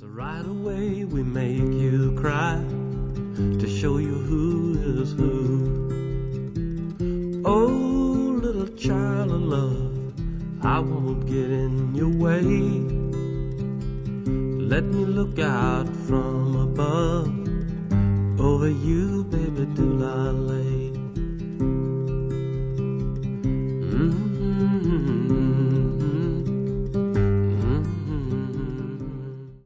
So right away we make you cry to show you who is who. Oh, little child of love, I won't get in your way. Let me look out from above over you, baby, do I lay.